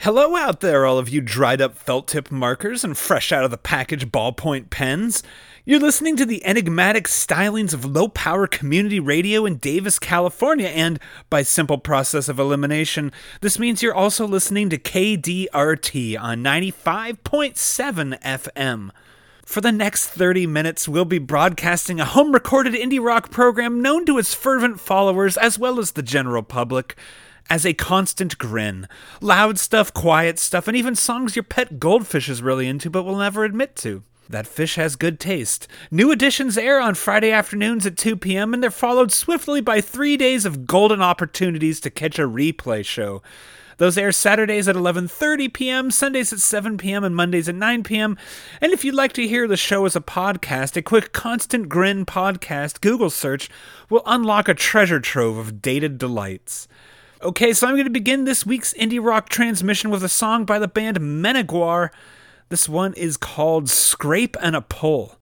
Hello out there, all of you dried-up felt-tip markers and fresh-out-of-the-package ballpoint pens. You're listening to the enigmatic stylings of low-power community radio in Davis, California, and, by simple process of elimination, this means you're also listening to KDRT on 95.7 FM. For the next 30 minutes, we'll be broadcasting a home-recorded indie rock program known to its fervent followers as well as the general public as a constant grin. Loud stuff, quiet stuff, and even songs your pet goldfish is really into but will never admit to. That fish has good taste. New editions air on Friday afternoons at 2 p.m., and they're followed swiftly by 3 days of golden opportunities to catch a replay show. Those air Saturdays at 11:30 p.m., Sundays at 7 p.m., and Mondays at 9 p.m. And if you'd like to hear the show as a podcast, a quick Constant Grin podcast Google search will unlock a treasure trove of dated delights. Okay, so I'm going to begin this week's indie rock transmission with a song by the band Meneguar. This one is called Scrape and a Pull.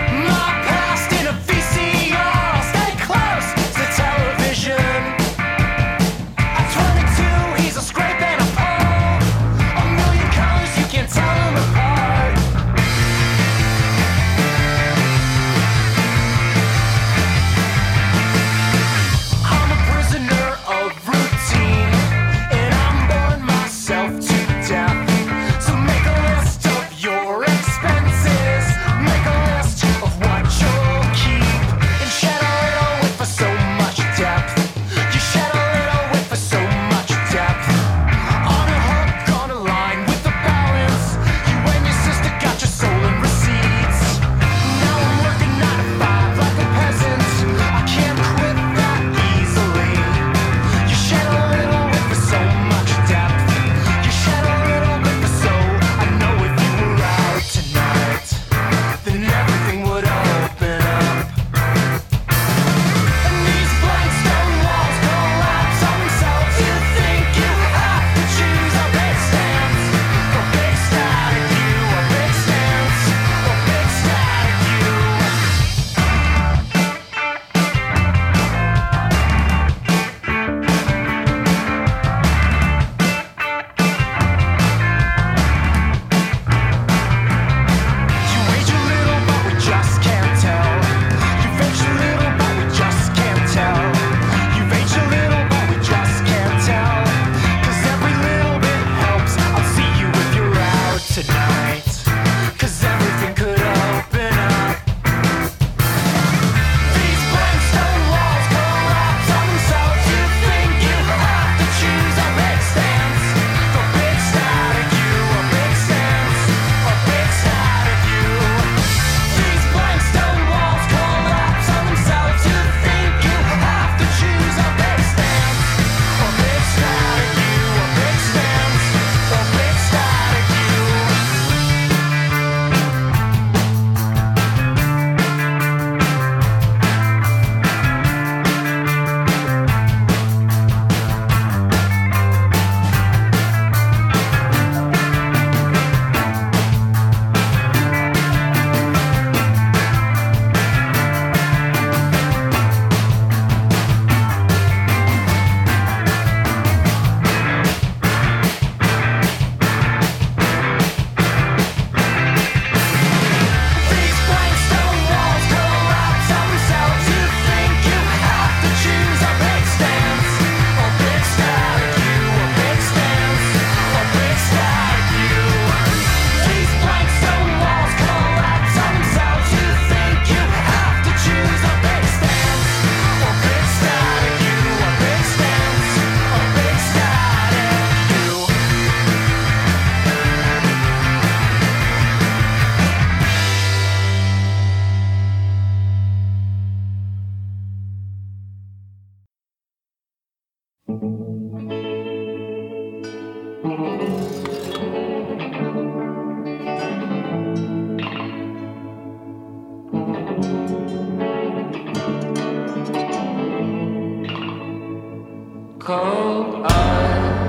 Cold eyes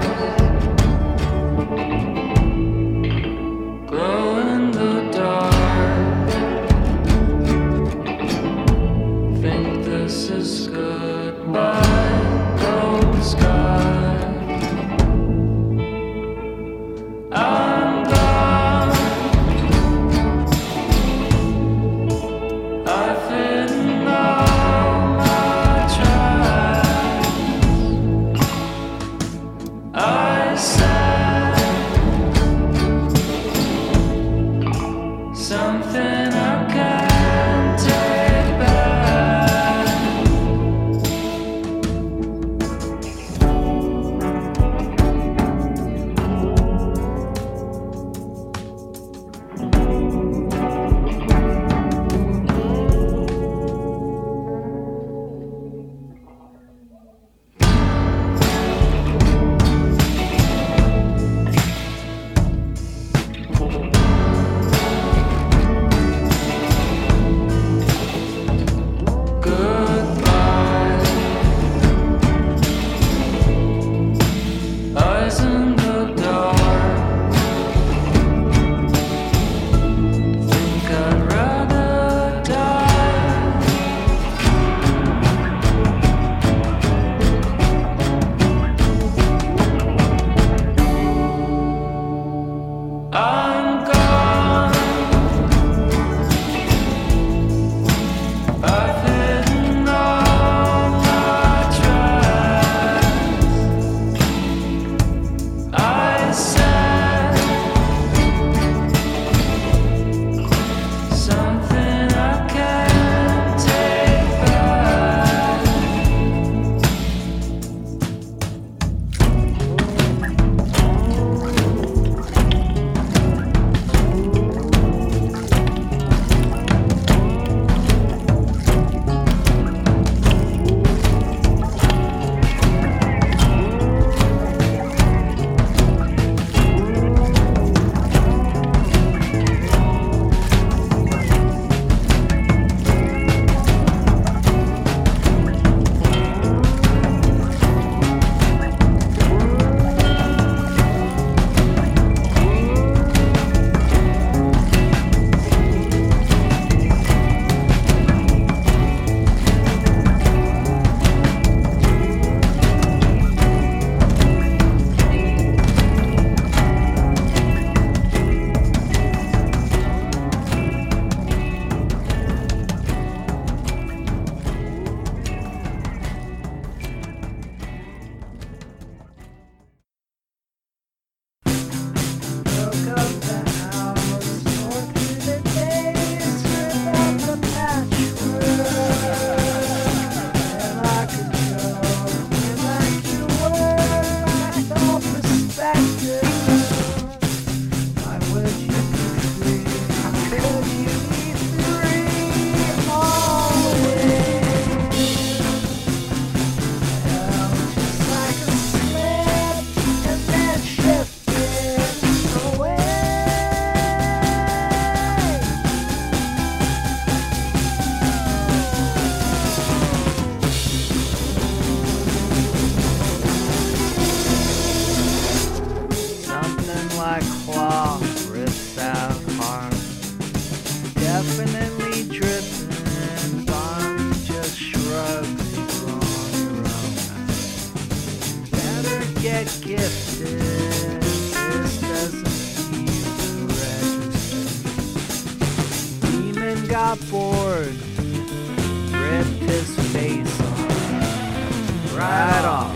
glow in the dark. Think this is goodbye, cold sky. like claw rips out hard. Definitely dripping, Bonnie just shrugs, you're on your own. Better get gifted, this doesn't even register. Demon got bored, ripped his face off, right off.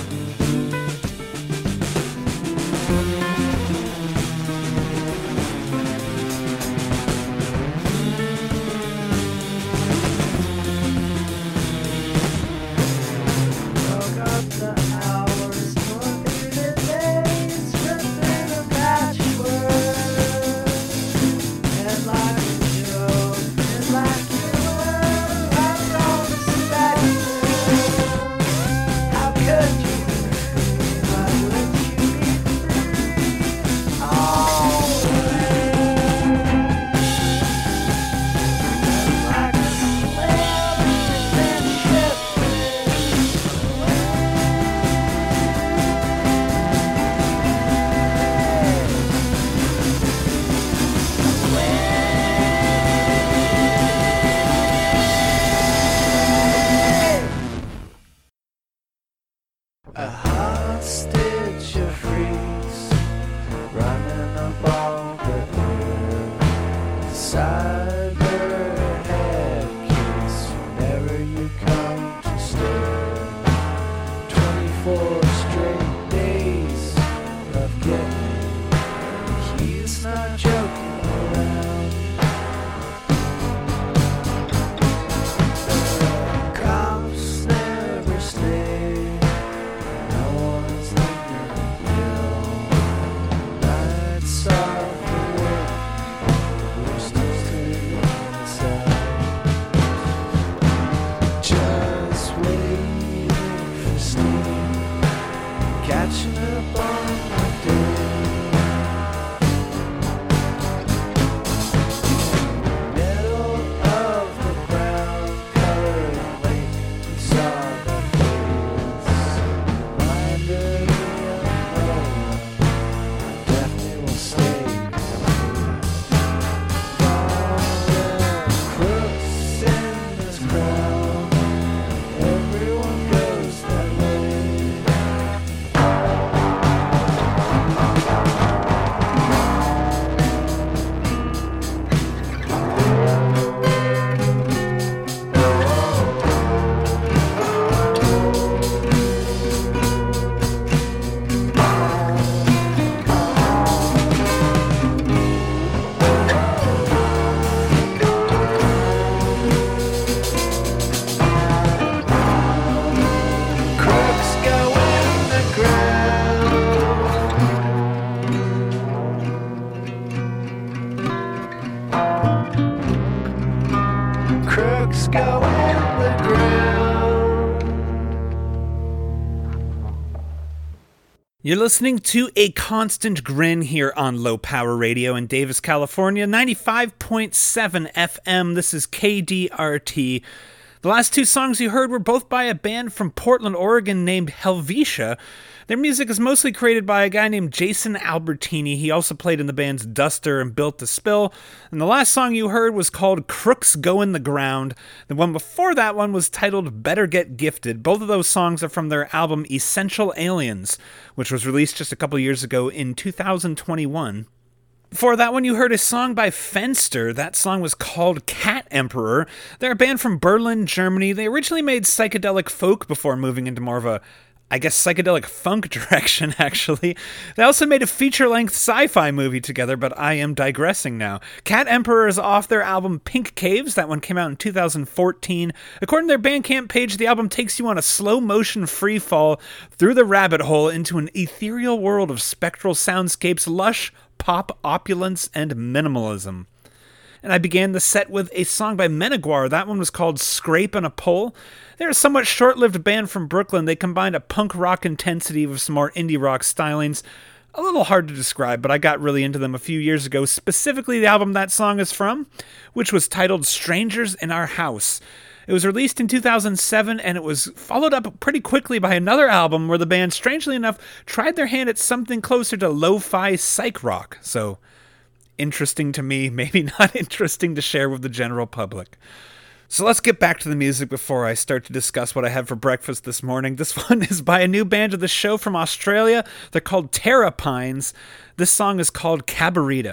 A hostage of freaks running up all the air. Cyber head kids whenever you come to stay. 24 straight days of getting. He's not joking around. The cops never stay. Catching up on my day. Middle of the brown colored lake, we saw the face. Reminded me of no one. I definitely will stay. All the crooks in this crowd, everyone goes that way. Crooks go in the ground. Crooks go in the ground. You're listening to A Constant Grin here on Low Power Radio in Davis, California, 95.7 FM. This is KDRT. The last two songs you heard were both by a band from Portland, Oregon named Helvetia. Their music is mostly created by a guy named Jason Albertini. He also played in the bands Duster and Built to Spill. And the last song you heard was called Crooks Go in the Ground. The one before that one was titled Better Get Gifted. Both of those songs are from their album Essential Aliens, which was released just a couple years ago in 2021. Before that one, you heard a song by Fenster. That song was called Cat Emperor. They're a band from Berlin, Germany. They originally made psychedelic folk before moving into more of a, I guess, psychedelic funk direction, actually. They also made a feature-length sci-fi movie together, but I am digressing now. Cat Emperor is off their album Pink Caves. That one came out in 2014. According to their Bandcamp page, the album takes you on a slow-motion free fall through the rabbit hole into an ethereal world of spectral soundscapes, lush pop opulence, and minimalism. And I began the set with a song by Meneguar. That one was called Scrape and a Pole. They're a somewhat short-lived band from Brooklyn. They combined a punk rock intensity with some more indie rock stylings. A little hard to describe, but I got really into them a few years ago, specifically the album that song is from, which was titled Strangers in Our House. It was released in 2007, and it was followed up pretty quickly by another album where the band, strangely enough, tried their hand at something closer to lo-fi psych rock. So, interesting to me, maybe not interesting to share with the general public. So let's get back to the music before I start to discuss what I had for breakfast this morning. This one is by a new band of the show from Australia. They're called Terra Pines. This song is called Cabarita.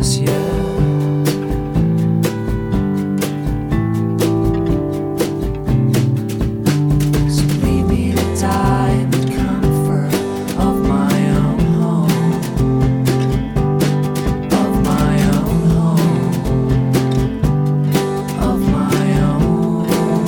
this yet. So leave me to die in the comfort of my own home. Of my own home. Of my own.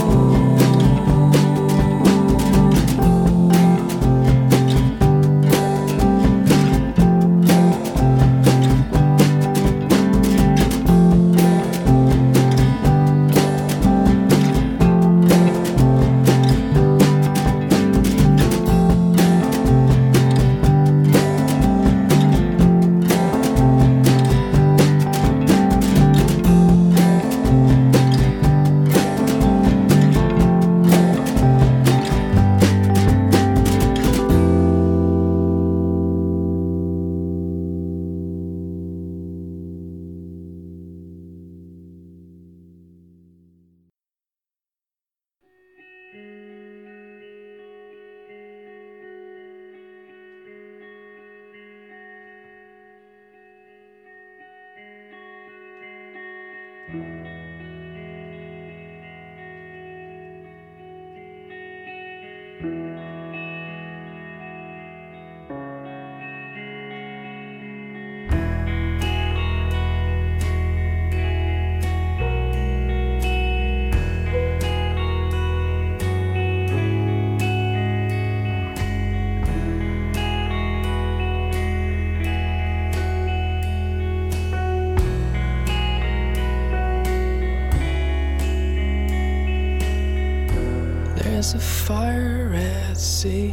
There's a fire at sea.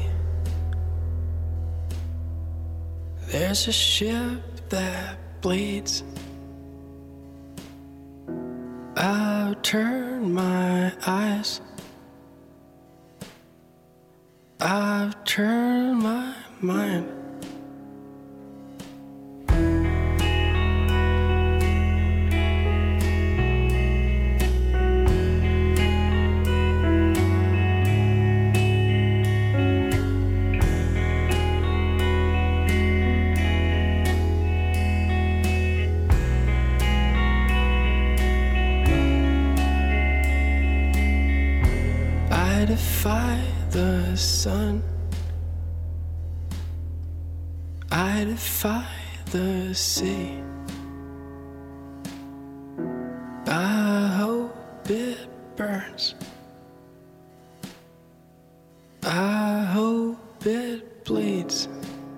There's a ship that bleeds. I've turned my eyes. I've turned my mind. I defy the sun. I defy the sea. I hope it burns. I hope it bleeds.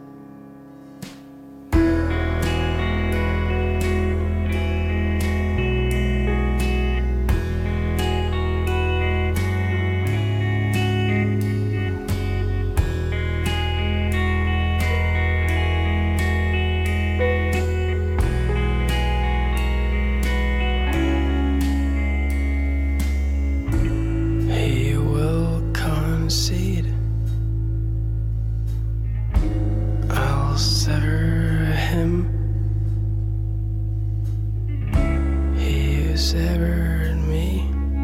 He will concede. I'll sever him. He severed me.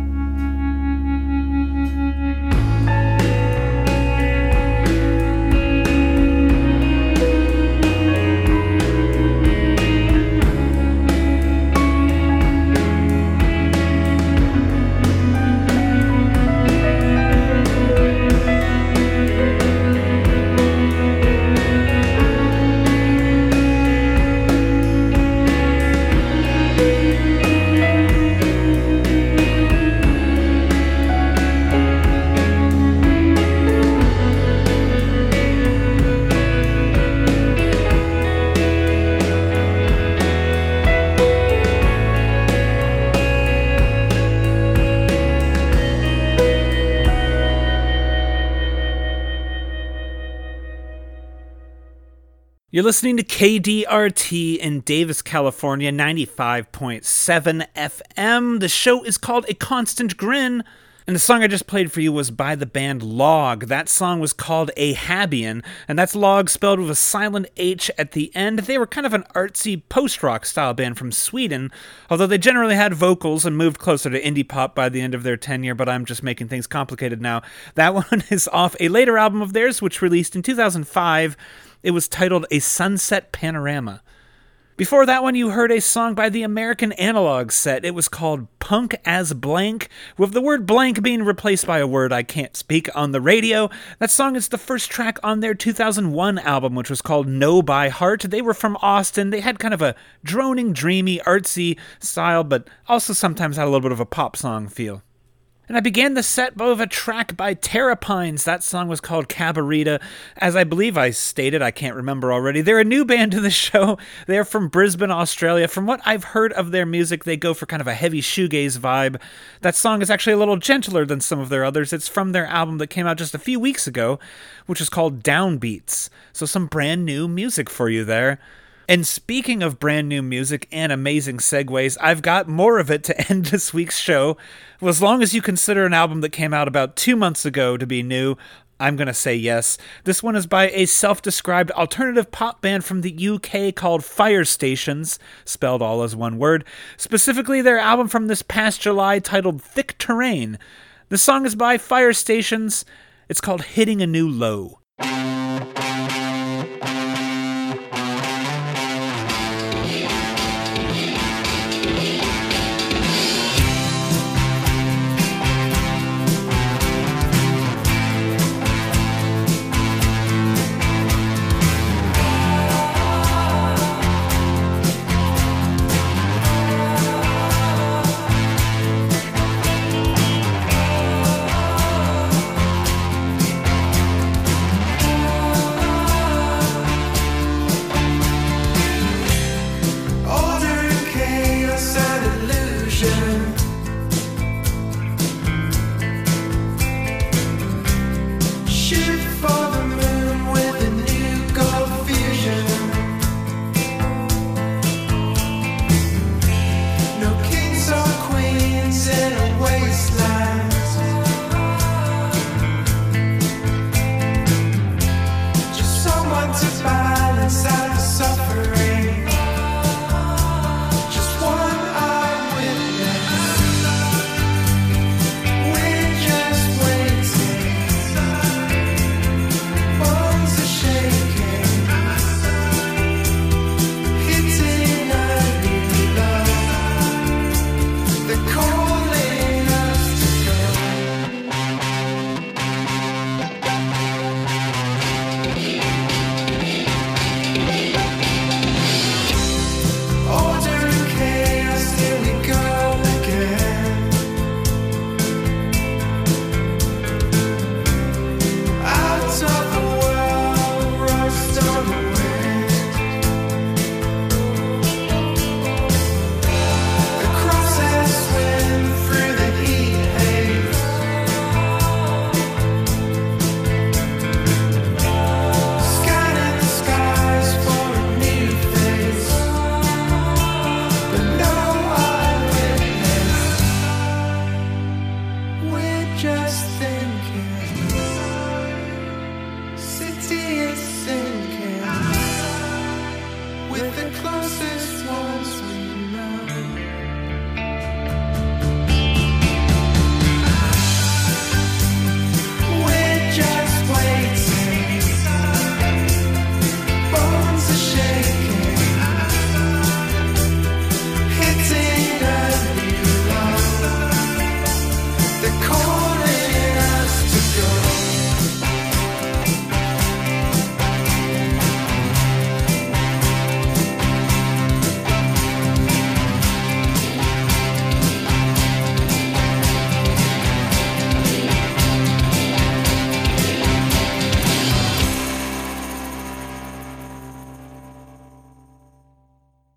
You're listening to KDRT in Davis, California, 95.7 FM. The show is called A Constant Grin, and the song I just played for you was by the band Log. That song was called Ahabian, and that's Log spelled with a silent H at the end. They were kind of an artsy post-rock style band from Sweden, although they generally had vocals and moved closer to indie pop by the end of their tenure, but I'm just making things complicated now. That one is off a later album of theirs, which released in 2005. It was titled A Sunset Panorama. Before that one, you heard a song by the American Analog Set. It was called Punk as Blank, with the word blank being replaced by a word I can't speak on the radio. That song is the first track on their 2001 album, which was called No by Heart. They were from Austin. They had kind of a droning, dreamy, artsy style, but also sometimes had a little bit of a pop song feel. And I began the set with a track by Terrapines. That song was called Cabarita. As I believe I stated, I can't remember already, they're a new band to the show. They're from Brisbane, Australia. From what I've heard of their music, they go for kind of a heavy shoegaze vibe. That song is actually a little gentler than some of their others. It's from their album that came out just a few weeks ago, which is called Downbeats. So some brand new music for you there. And speaking of brand new music and amazing segues, I've got more of it to end this week's show. Well, as long as you consider an album that came out about 2 months ago to be new, I'm going to say yes. This one is by a self-described alternative pop band from the UK called Fire Stations, spelled all as one word. Specifically, their album from this past July titled Thick Terrain. The song is by Fire Stations. It's called Hitting a New Low. With the closest ones